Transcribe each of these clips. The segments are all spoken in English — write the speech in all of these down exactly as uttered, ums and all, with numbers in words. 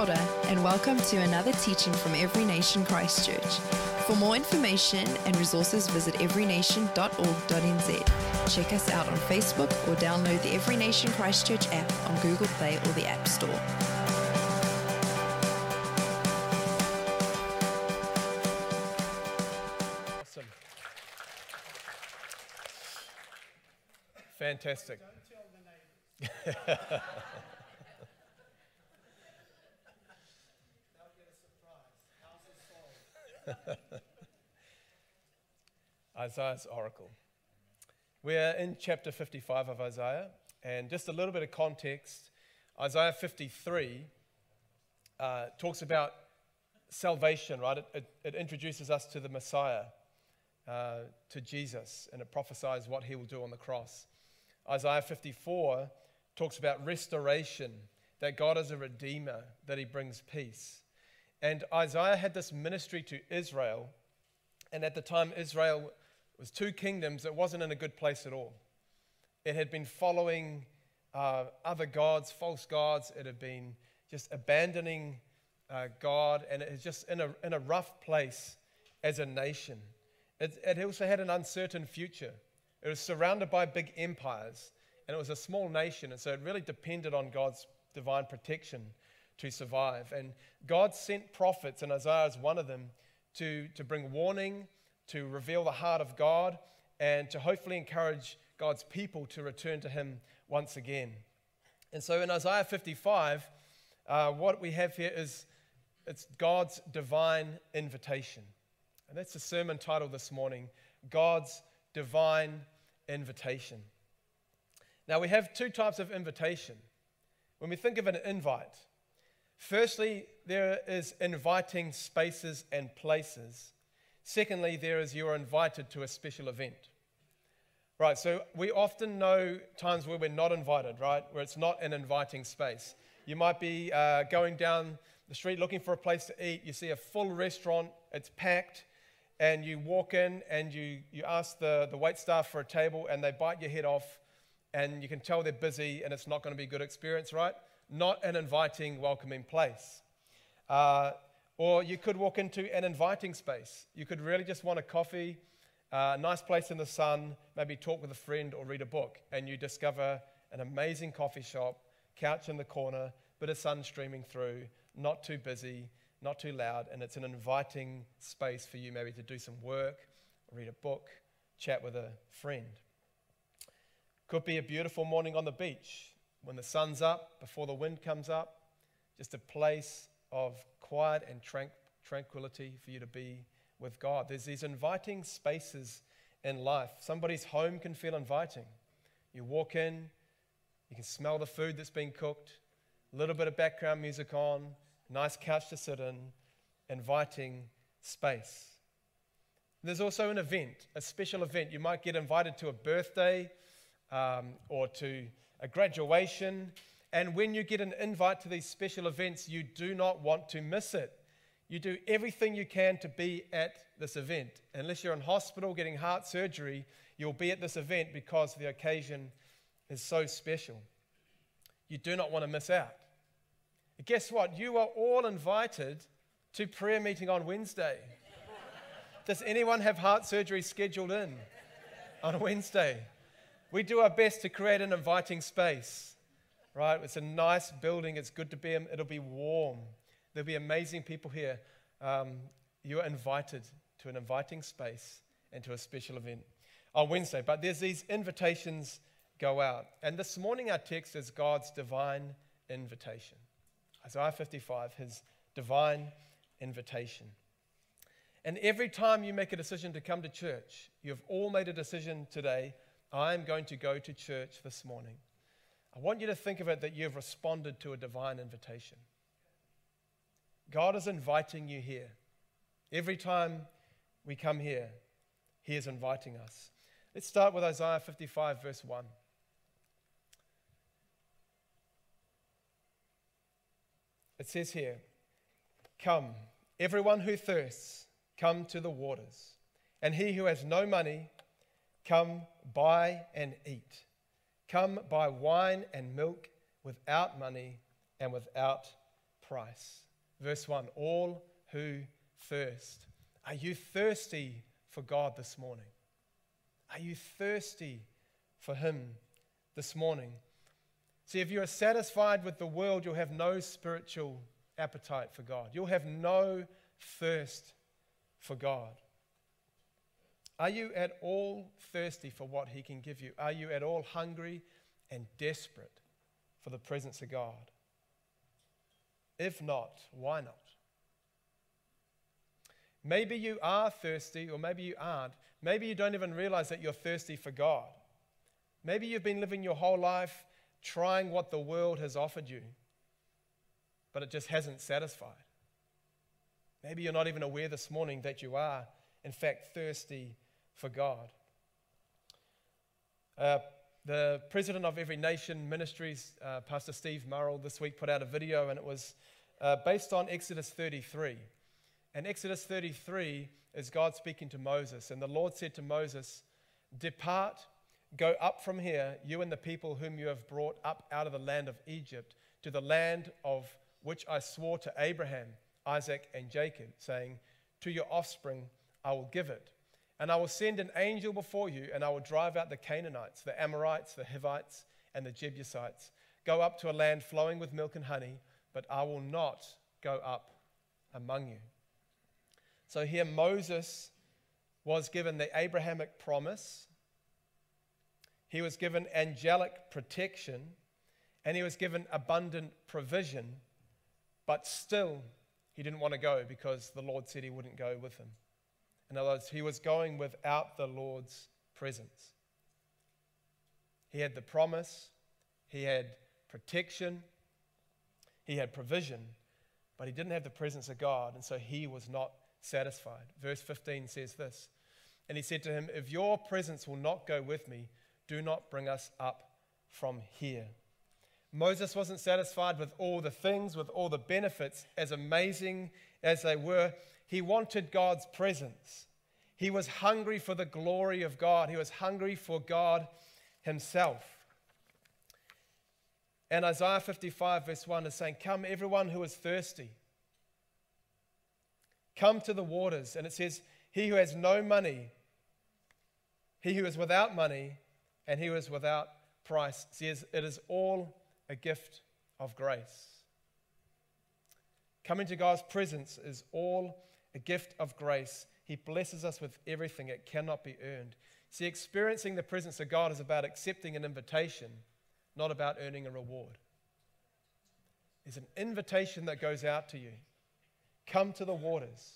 Kia ora, and welcome to another teaching from Every Nation Christchurch. For more information and resources, visit every nation dot org dot n z. Check us out on Facebook or download the Every Nation Christchurch app on Google Play or the App Store. Awesome. Fantastic. Isaiah's oracle. We're in chapter fifty-five of Isaiah, and just a little bit of context. Isaiah fifty-three uh, talks about salvation, right? It, it, it introduces us to the Messiah, uh, to Jesus, and it prophesies what he will do on the cross. Isaiah fifty-four talks about restoration, that God is a redeemer, that he brings peace. And Isaiah had this ministry to Israel, and at the time Israel was two kingdoms. It wasn't in a good place at all. It had been following uh, other gods, false gods. It had been just abandoning uh, God, and it was just in a, in a rough place as a nation. It, it also had an uncertain future. It was surrounded by big empires, and it was a small nation, and so it really depended on God's divine protection to survive. And God sent prophets, and Isaiah is one of them, to, to bring warning, to reveal the heart of God, and to hopefully encourage God's people to return to him once again. And so in Isaiah fifty-five, uh, what we have here is it's God's divine invitation. And that's the sermon title this morning, God's divine invitation. Now we have two types of invitation. When we think of an invite, firstly, there is inviting spaces and places. Secondly, there is you are invited to a special event. Right, so we often know times where we're not invited, right? Where it's not an inviting space. You might be uh, going down the street looking for a place to eat. You see a full restaurant, it's packed, and you walk in and you, you ask the, the wait staff for a table, and they bite your head off, and you can tell they're busy, and it's not going to be a good experience, right? Not an inviting, welcoming place. Uh, or you could walk into an inviting space. You could really just want a coffee, a uh, nice place in the sun, maybe talk with a friend or read a book, and you discover an amazing coffee shop, couch in the corner, bit of sun streaming through, not too busy, not too loud, and it's an inviting space for you maybe to do some work, read a book, chat with a friend. Could be a beautiful morning on the beach, when the sun's up, before the wind comes up, just a place of quiet and tranq- tranquility for you to be with God. There's these inviting spaces in life. Somebody's home can feel inviting. You walk in, you can smell the food that's being cooked, a little bit of background music on, nice couch to sit in, inviting space. There's also an event, a special event. You might get invited to a birthday um, or to a graduation, and when you get an invite to these special events, you do not want to miss it. You do everything you can to be at this event. Unless you're in hospital getting heart surgery, you'll be at this event because the occasion is so special. You do not want to miss out. And guess what? You are all invited to prayer meeting on Wednesday. Does anyone have heart surgery scheduled in on Wednesday? We do our best to create an inviting space, right? It's a nice building. It's good to be in. It'll be warm. There'll be amazing people here. Um, you are invited to an inviting space and to a special event on Wednesday. But there's these invitations go out. And this morning our text is God's divine invitation. Isaiah fifty-five, his divine invitation. And every time you make a decision to come to church, you've all made a decision today, I'm going to go to church this morning. I want you to think of it that you've responded to a divine invitation. God is inviting you here. Every time we come here, he is inviting us. Let's start with Isaiah fifty-five, verse one. It says here, "Come, everyone who thirsts, come to the waters. And he who has no money, come buy and eat. Come buy wine and milk without money and without price. Verse one, all who thirst. Are you thirsty for God this morning? Are you thirsty for Him this morning? See, if you are satisfied with the world, you'll have no spiritual appetite for God. You'll have no thirst for God. Are you at all thirsty for what He can give you? Are you at all hungry and desperate for the presence of God? If not, why not? Maybe you are thirsty, or maybe you aren't. Maybe you don't even realize that you're thirsty for God. Maybe you've been living your whole life trying what the world has offered you, but it just hasn't satisfied. Maybe you're not even aware this morning that you are, in fact, thirsty for God. Uh, the president of Every Nation Ministries, uh, Pastor Steve Murrell, this week put out a video, and it was uh, based on Exodus thirty-three. And Exodus thirty-three is God speaking to Moses. And the Lord said to Moses, "Depart, go up from here, you and the people whom you have brought up out of the land of Egypt, to the land of which I swore to Abraham, Isaac, and Jacob, saying, to your offspring I will give it. And I will send an angel before you, and I will drive out the Canaanites, the Amorites, the Hivites, and the Jebusites. Go up to a land flowing with milk and honey, but I will not go up among you." So here Moses was given the Abrahamic promise. He was given angelic protection, and he was given abundant provision, but still he didn't want to go because the Lord said he wouldn't go with him. In other words, he was going without the Lord's presence. He had the promise, he had protection, he had provision, but he didn't have the presence of God, and so he was not satisfied. Verse fifteen says this, "And he said to him, if your presence will not go with me, do not bring us up from here." Moses wasn't satisfied with all the things, with all the benefits, as amazing as they were. He wanted God's presence. He was hungry for the glory of God. He was hungry for God Himself. And Isaiah fifty-five verse one is saying, "Come, everyone who is thirsty. Come to the waters." And it says, "He who has no money, he who is without money, and he who is without price," says, it is all a gift of grace. Coming to God's presence is all a gift of grace. He blesses us with everything. It cannot be earned. See, experiencing the presence of God is about accepting an invitation, not about earning a reward. There's an invitation that goes out to you. Come to the waters.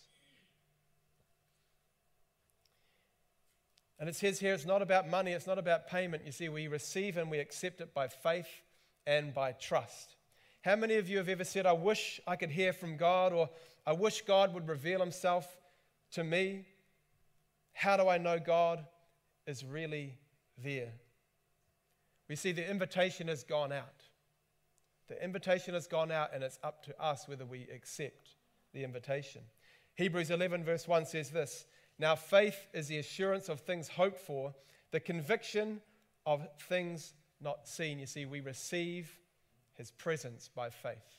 And it says here, it's not about money, it's not about payment. You see, we receive and we accept it by faith and by trust. How many of you have ever said, "I wish I could hear from God," or "I wish God would reveal Himself to me"? How do I know God is really there? We see the invitation has gone out. The invitation has gone out, and it's up to us whether we accept the invitation. Hebrews eleven verse one says this, "Now faith is the assurance of things hoped for, the conviction of things not seen." You see, we receive His presence by faith.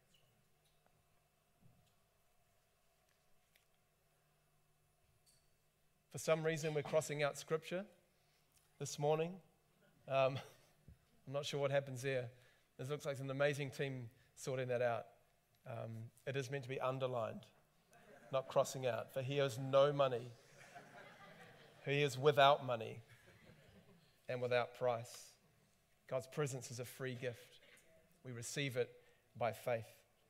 For some reason, we're crossing out Scripture this morning. Um, I'm not sure what happens there. This looks like an amazing team sorting that out. Um, it is meant to be underlined, not crossing out. "For he has no money. He is without money and without price." God's presence is a free gift. We receive it by faith.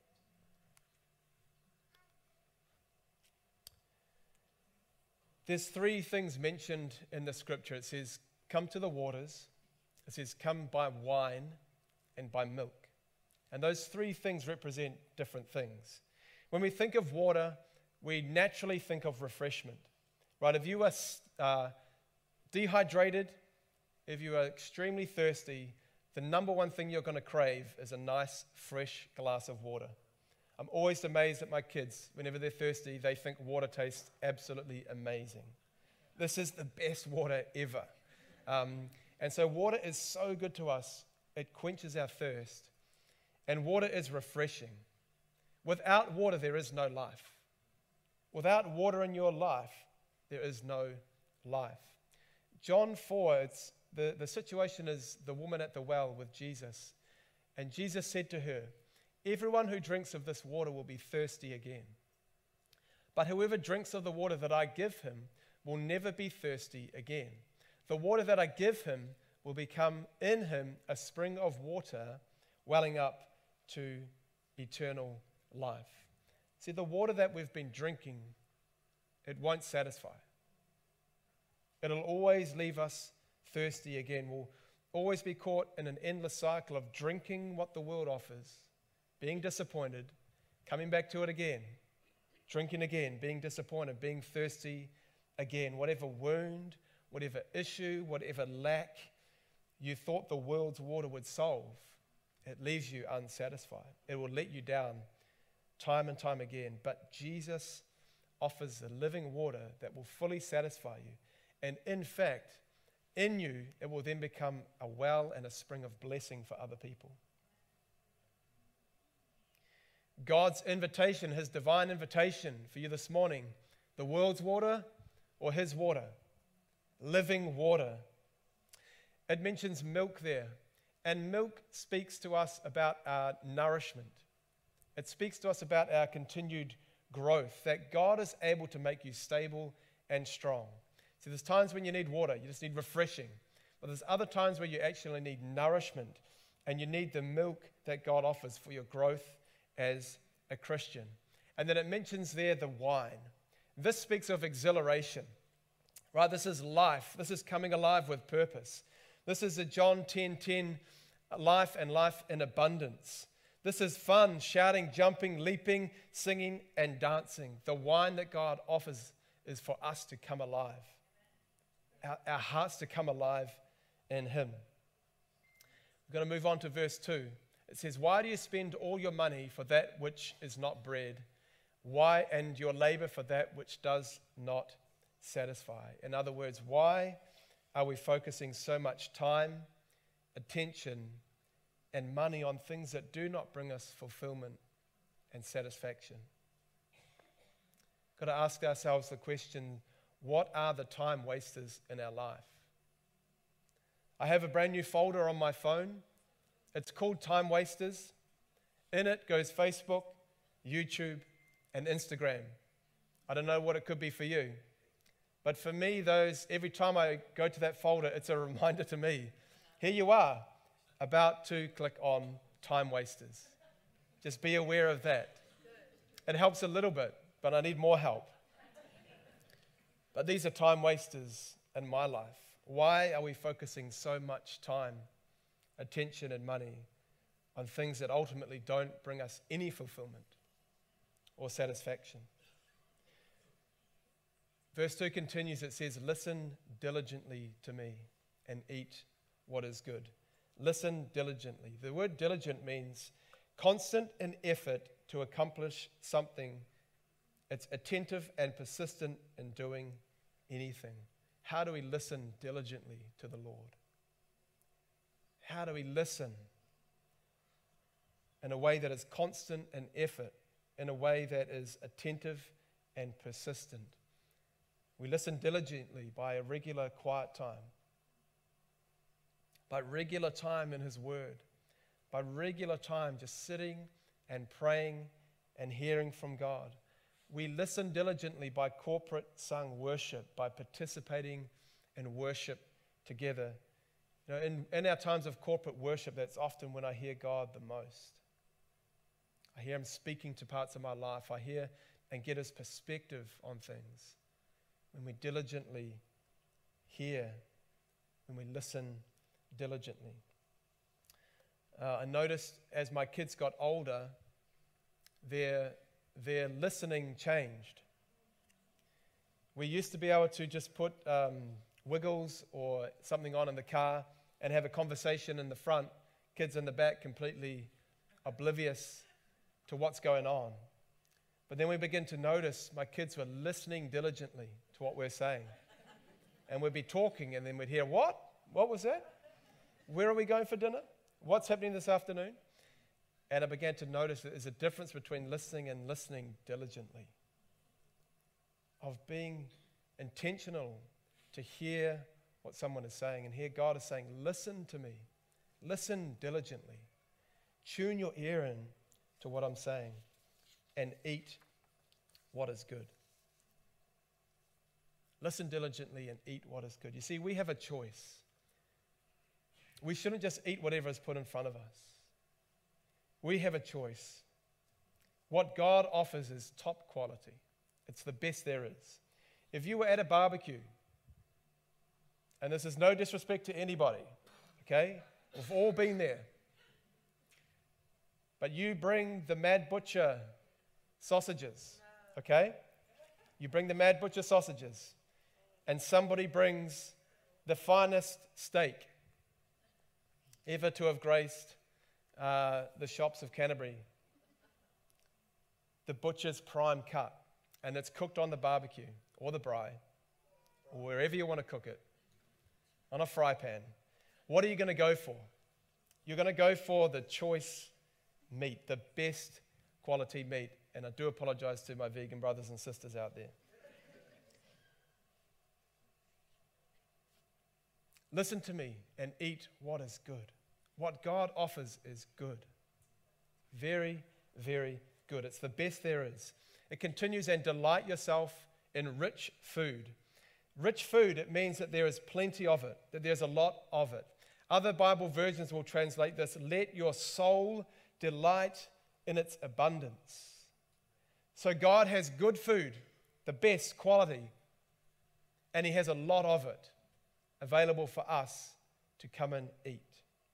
There's three things mentioned in the scripture. It says, "Come to the waters." It says, "Come by wine," and by milk. And those three things represent different things. When we think of water, we naturally think of refreshment, right? If you are uh, dehydrated, if you are extremely thirsty, the number one thing you're going to crave is a nice, fresh glass of water. I'm always amazed at my kids. Whenever they're thirsty, they think water tastes absolutely amazing. This is the best water ever. Um, and so water is so good to us. It quenches our thirst. And water is refreshing. Without water, there is no life. Without water in your life, there is no life. John four, it's, the, the situation is the woman at the well with Jesus. And Jesus said to her, everyone who drinks of this water will be thirsty again. But whoever drinks of the water that I give him will never be thirsty again. The water that I give him will become in him a spring of water welling up to eternal life. See, the water that we've been drinking, it won't satisfy. It'll always leave us thirsty again. We'll always be caught in an endless cycle of drinking what the world offers, being disappointed, coming back to it again, drinking again, being disappointed, being thirsty again. Whatever wound, whatever issue, whatever lack you thought the world's water would solve, it leaves you unsatisfied. It will let you down time and time again. But Jesus offers the living water that will fully satisfy you. And in fact, in you, it will then become a well and a spring of blessing for other people. God's invitation, his divine invitation for you this morning, the world's water or his water, living water. It mentions milk there, and milk speaks to us about our nourishment. It speaks to us about our continued growth, that God is able to make you stable and strong. So there's times when you need water, you just need refreshing. But there's other times where you actually need nourishment, and you need the milk that God offers for your growth as a Christian. And then it mentions there the wine. This speaks of exhilaration, right? This is life. This is coming alive with purpose. This is a John ten ten, life and life in abundance. This is fun, shouting, jumping, leaping, singing, and dancing. The wine that God offers is for us to come alive, our, our hearts to come alive in him. We're going to move on to verse two. It says, why do you spend all your money for that which is not bread? Why, and your labor for that which does not satisfy? In other words, why are we focusing so much time, attention, and money on things that do not bring us fulfillment and satisfaction? Got to ask ourselves the question, what are the time wasters in our life? I have a brand new folder on my phone. It's called Time Wasters. In it goes Facebook, YouTube, and Instagram. I don't know what it could be for you. But for me, those, every time I go to that folder, it's a reminder to me. Here you are, about to click on Time Wasters. Just be aware of that. It helps a little bit, but I need more help. But these are time wasters in my life. Why are we focusing so much time, attention, and money on things that ultimately don't bring us any fulfillment or satisfaction? Verse two continues, it says, listen diligently to me and eat what is good. Listen diligently. The word diligent means constant in effort to accomplish something. It's attentive and persistent in doing anything. How do we listen diligently to the Lord? How do we listen in a way that is constant in effort, in a way that is attentive and persistent? We listen diligently by a regular quiet time, by regular time in his word, by regular time just sitting and praying and hearing from God. We listen diligently by corporate sung worship, by participating in worship together. You know, in, in our times of corporate worship, that's often when I hear God the most. I hear him speaking to parts of my life. I hear and get his perspective on things. When we diligently hear, when we listen diligently. Uh, I noticed as my kids got older, their, their listening changed. We used to be able to just put um, Wiggles or something on in the car and have a conversation in the front, kids in the back completely oblivious to what's going on. But then we begin to notice my kids were listening diligently to what we're saying. And we'd be talking and then we'd hear, what? What was that? Where are we going for dinner? What's happening this afternoon? And I began to notice that there's a difference between listening and listening diligently, of being intentional to hear what someone is saying. And here God is saying, listen to me. Listen diligently. Tune your ear in to what I'm saying and eat what is good. Listen diligently and eat what is good. You see, we have a choice. We shouldn't just eat whatever is put in front of us. We have a choice. What God offers is top quality. It's the best there is. If you were at a barbecue, and this is no disrespect to anybody, okay? We've all been there. But you bring the Mad Butcher sausages, okay? You bring the Mad Butcher sausages, and somebody brings the finest steak ever to have graced uh, the shops of Canterbury, the butcher's prime cut, and it's cooked on the barbecue or the braai or wherever you want to cook it, on a fry pan. What are you going to go for? You're going to go for the choice meat, the best quality meat. And I do apologize to my vegan brothers and sisters out there. Listen to me and eat what is good. What God offers is good. Very, very good. It's the best there is. It continues, and delight yourself in rich food. Rich food, it means that there is plenty of it, that there's a lot of it. Other Bible versions will translate this, let your soul delight in its abundance. So God has good food, the best quality, and He has a lot of it available for us to come and eat.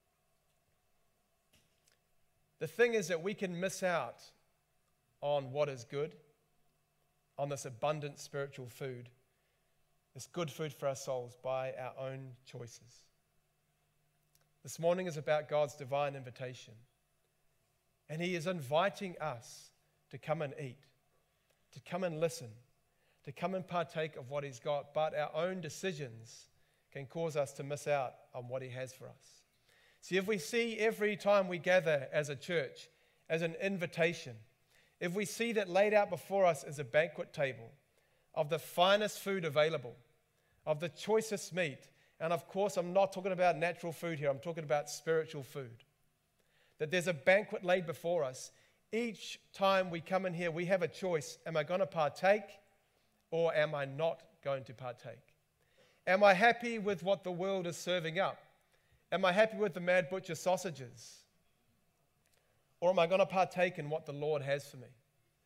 The thing is that we can miss out on what is good, on this abundant spiritual food, this good food for our souls by our own choices. This morning is about God's divine invitation. And He is inviting us to come and eat, to come and listen, to come and partake of what He's got. But our own decisions can cause us to miss out on what He has for us. See, if we see every time we gather as a church as an invitation, if we see that laid out before us as a banquet table of the finest food available, of the choicest meat, and of course I'm not talking about natural food here, I'm talking about spiritual food, that there's a banquet laid before us, each time we come in here we have a choice. Am I going to partake or am I not going to partake? Am I happy with what the world is serving up? Am I happy with the Mad Butcher sausages? Or am I going to partake in what the Lord has for me?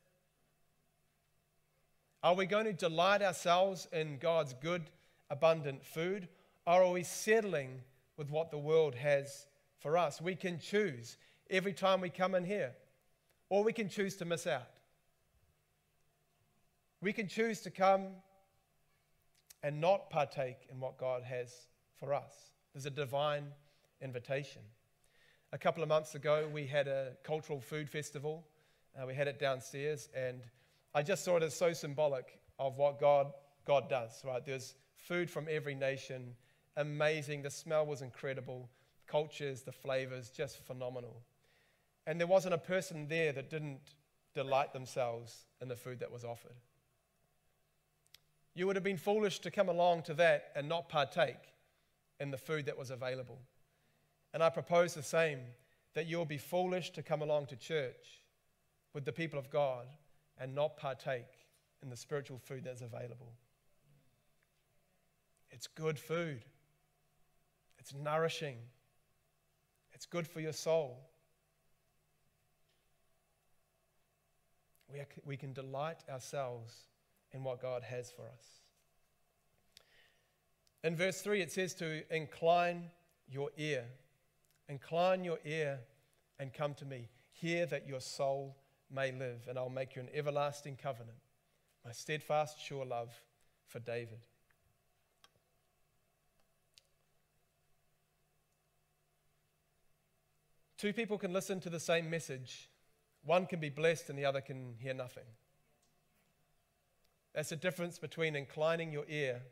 Are we going to delight ourselves in God's good, abundant food? Or are we settling with what the world has for us? We can choose every time we come in here. Or we can choose to miss out. We can choose to come and not partake in what God has for us. There's a divine invitation. A couple of months ago, we had a cultural food festival. Uh, we had it downstairs, and I just saw it as so symbolic of what God, God does, right? There's food from every nation, amazing. The smell was incredible. Cultures, the flavors, just phenomenal. And there wasn't a person there that didn't delight themselves in the food that was offered. You would have been foolish to come along to that and not partake in the food that was available. And I propose the same, that you'll be foolish to come along to church with the people of God and not partake in the spiritual food that's available. It's good food. It's nourishing. It's good for your soul. We, are, we can delight ourselves in what God has for us. In verse three, it says to incline your ear. Incline your ear and come to me. Hear that your soul may live, and I'll make you an everlasting covenant, my steadfast, sure love for David. Two people can listen to the same message. One can be blessed and the other can hear nothing. That's the difference between inclining your ear,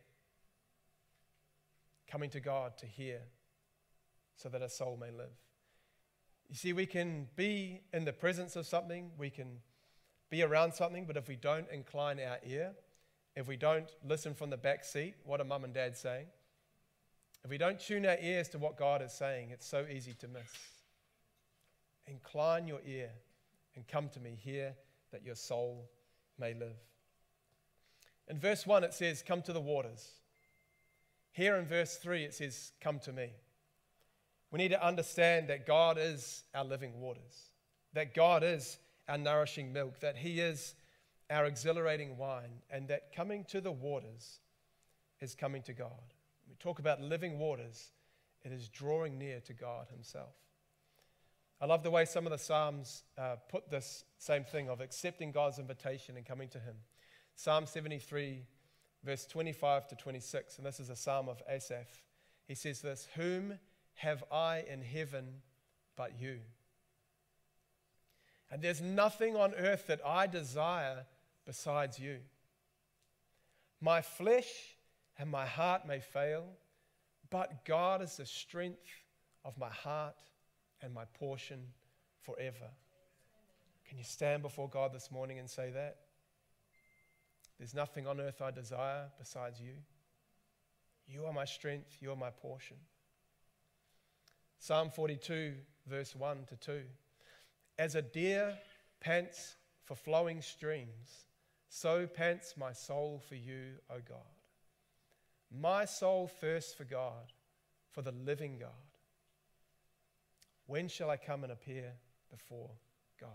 coming to God to hear, so that a soul may live. You see, we can be in the presence of something, we can be around something, but if we don't incline our ear, if we don't listen from the back seat, what are mum and dad saying? If we don't tune our ears to what God is saying, it's so easy to miss. Incline your ear and come to me, hear that your soul may live. In verse one, it says, come to the waters. Here in verse three, it says, come to me. We need to understand that God is our living waters, that God is our nourishing milk, that He is our exhilarating wine, and that coming to the waters is coming to God. We talk about living waters, it is drawing near to God Himself. I love the way some of the Psalms uh, put this same thing of accepting God's invitation and coming to Him. Psalm seventy-three, verse twenty-five to twenty-six, and this is a psalm of Asaph. He says this, whom have I in heaven but you? And there's nothing on earth that I desire besides you. My flesh and my heart may fail, but God is the strength of my heart and my portion forever. Can you stand before God this morning and say that? There's nothing on earth I desire besides you. You are my strength, you are my portion. Psalm forty-two, verse one to two. As a deer pants for flowing streams, so pants my soul for you, O God. My soul thirsts for God, for the living God. When shall I come and appear before God?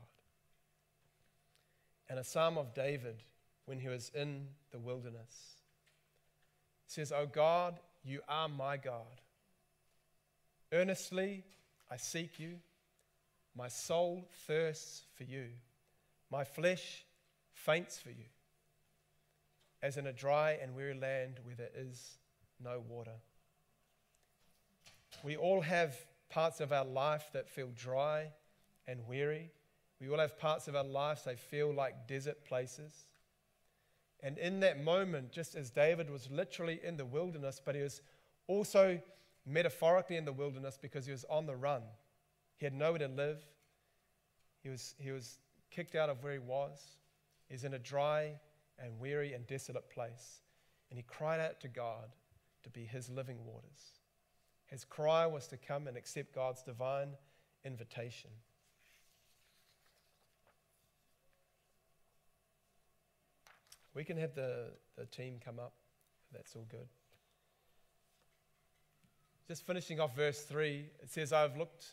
And a psalm of David when he was in the wilderness. It says, O God, you are my God. Earnestly I seek you. My soul thirsts for you. My flesh faints for you, as in a dry and weary land where there is no water. We all have parts of our life that feel dry and weary. We all have parts of our lives that feel like desert places. And in that moment, just as David was literally in the wilderness, but he was also metaphorically in the wilderness because he was on the run. He had nowhere to live. He was, he was kicked out of where he was. He was in a dry and weary and desolate place. And he cried out to God to be his living waters. His cry was to come and accept God's divine invitation. We can have the, the team come up. That's all good. Just finishing off verse three, it says, I've looked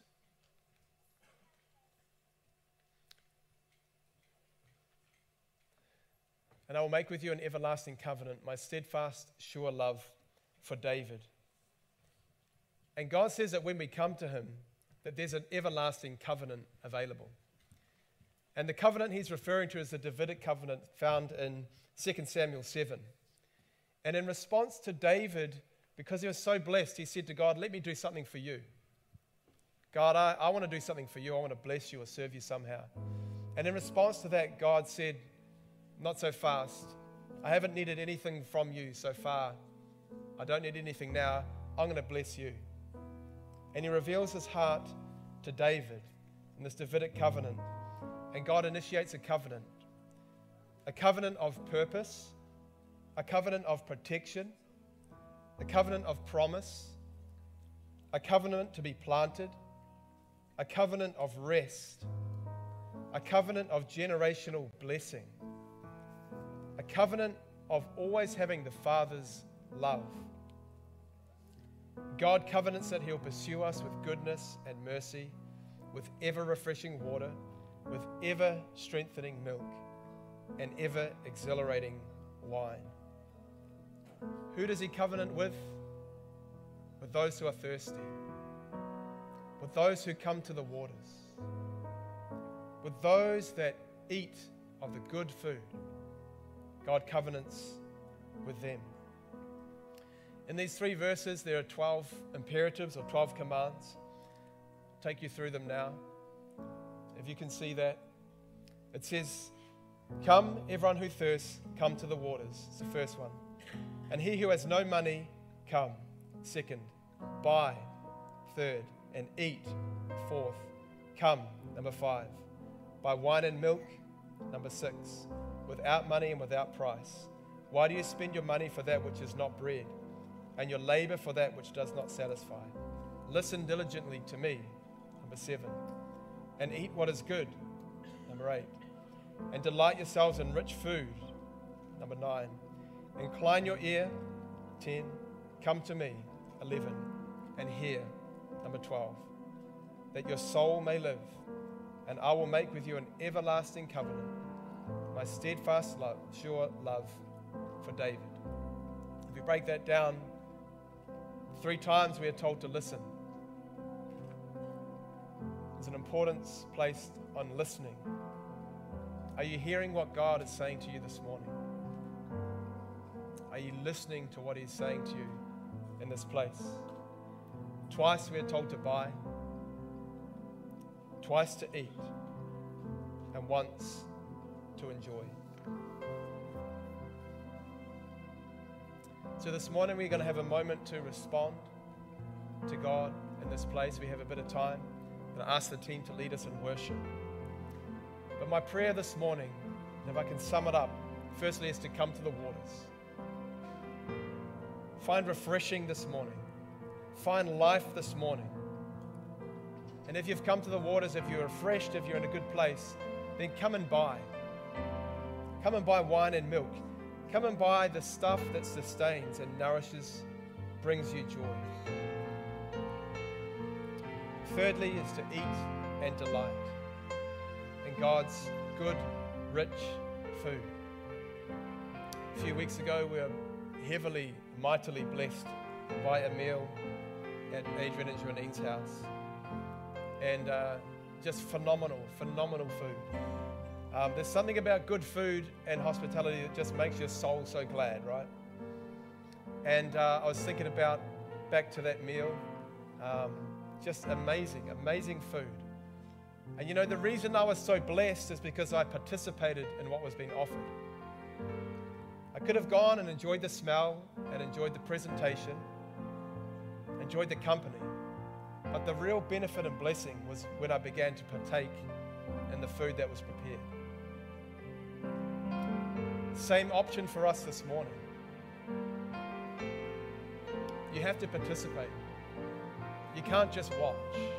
and I will make with you an everlasting covenant, my steadfast, sure love for David. And God says that when we come to him, that there's an everlasting covenant available. And the covenant he's referring to is the Davidic covenant found in Second Samuel seven. And in response to David, because he was so blessed, he said to God, let me do something for you. God, I, I want to do something for you. I want to bless you or serve you somehow. And in response to that, God said, not so fast. I haven't needed anything from you so far. I don't need anything now. I'm going to bless you. And he reveals his heart to David in this Davidic covenant. And God initiates a covenant. A covenant of purpose. A covenant of protection. A covenant of promise. A covenant to be planted. A covenant of rest. A covenant of generational blessing. A covenant of always having the Father's love. God covenants that he'll pursue us with goodness and mercy, with ever-refreshing water, with ever-strengthening milk, and ever-exhilarating wine. Who does he covenant with? With those who are thirsty, with those who come to the waters, with those that eat of the good food. God covenants with them. In these three verses, there are twelve imperatives or twelve commands. I'll take you through them now. If you can see that. It says, come, everyone who thirsts, come to the waters. It's the first one. And he who has no money, come. Second. Buy. Third. And eat. Fourth. Come, number five. Buy wine and milk, number six. Without money and without price. Why do you spend your money for that which is not bread, and your labor for that which does not satisfy? Listen diligently to me, number seven. And eat what is good, number eight. And delight yourselves in rich food, number nine. Incline your ear, ten. Come to me, eleven. And hear, number twelve. That your soul may live, and I will make with you an everlasting covenant, my steadfast love, sure love for David. If you break that down, three times we are told to listen. There's an importance placed on listening. Are you hearing what God is saying to you this morning? Are you listening to what He's saying to you in this place? Twice we are told to buy, twice to eat, and once to enjoy. So this morning we're going to have a moment to respond to God in this place. We have a bit of time. I'm going to ask the team to lead us in worship. But my prayer this morning, if I can sum it up, firstly is to come to the waters. Find refreshing this morning. Find life this morning. And if you've come to the waters, if you're refreshed, if you're in a good place, then come and buy. Come and buy wine and milk. Come and buy the stuff that sustains and nourishes, brings you joy. Thirdly is to eat and delight in God's good, rich food. A few weeks ago, we were heavily, mightily blessed by a meal at Adrian and Janine's house. And uh, just phenomenal, phenomenal food. Um, there's something about good food and hospitality that just makes your soul so glad, right? And uh, I was thinking about, back to that meal, um, just amazing, amazing food. And you know, the reason I was so blessed is because I participated in what was being offered. I could have gone and enjoyed the smell and enjoyed the presentation, enjoyed the company. But the real benefit and blessing was when I began to partake in the food that was prepared. Same option for us this morning. You have to participate. You can't just watch.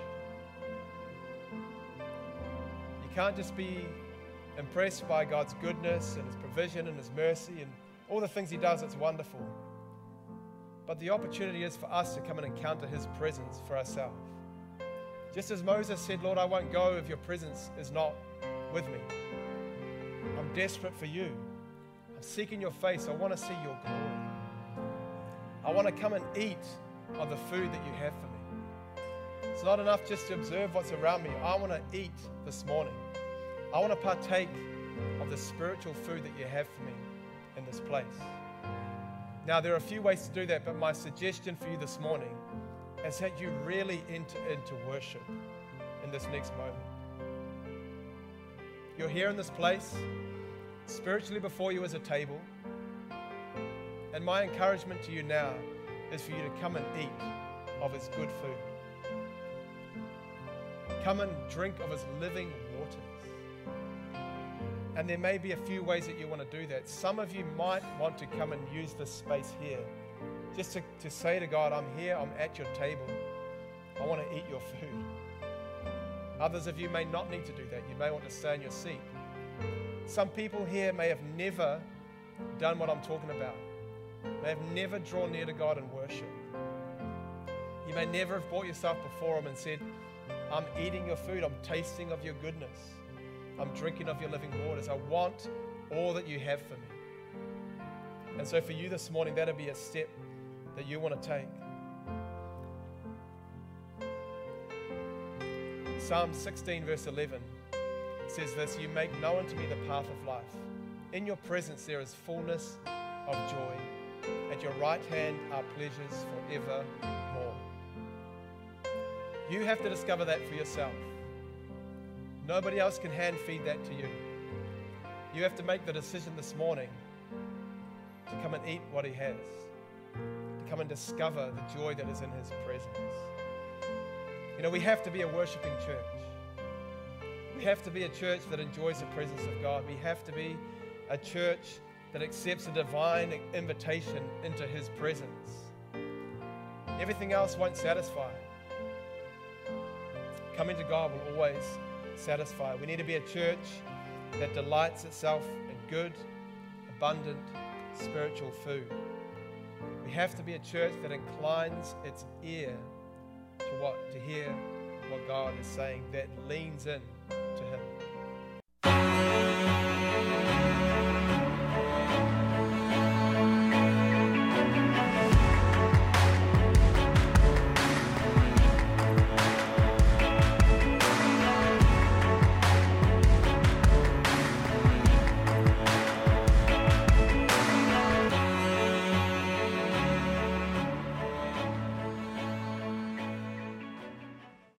You can't just be impressed by God's goodness and His provision and His mercy and all the things He does. It's wonderful. But the opportunity is for us to come and encounter His presence for ourselves. Just as Moses said, Lord, I won't go if your presence is not with me. I'm desperate for you. I'm seeking your face. I want to see your glory. I want to come and eat of the food that you have for me. It's not enough just to observe what's around me. I want to eat this morning. I want to partake of the spiritual food that you have for me in this place. Now, there are a few ways to do that, but my suggestion for you this morning is that you really enter into worship in this next moment. You're here in this place, spiritually before you is a table, and my encouragement to you now is for you to come and eat of His good food. Come and drink of His living waters. And there may be a few ways that you want to do that. Some of you might want to come and use this space here just to, to say to God, I'm here, I'm at your table. I want to eat your food. Others of you may not need to do that. You may want to stay in your seat. Some people here may have never done what I'm talking about. May have never drawn near to God in worship. You may never have brought yourself before Him and said, I'm eating your food, I'm tasting of your goodness. I'm drinking of your living waters. I want all that you have for me. And so for you this morning, that'll be a step that you want to take. Psalm sixteen verse eleven says this, you make known to me the path of life. In your presence there is fullness of joy. At your right hand are pleasures forevermore. You have to discover that for yourself. Nobody else can hand feed that to you. You have to make the decision this morning to come and eat what He has, to come and discover the joy that is in His presence. You know, we have to be a worshiping church. have to be a church that enjoys the presence of God. We have to be a church that accepts a divine invitation into His presence. Everything else won't satisfy. Coming to God will always satisfy. We need to be a church that delights itself in good, abundant, spiritual food. We have to be a church that inclines its ear to what? To hear what God is saying, that leans in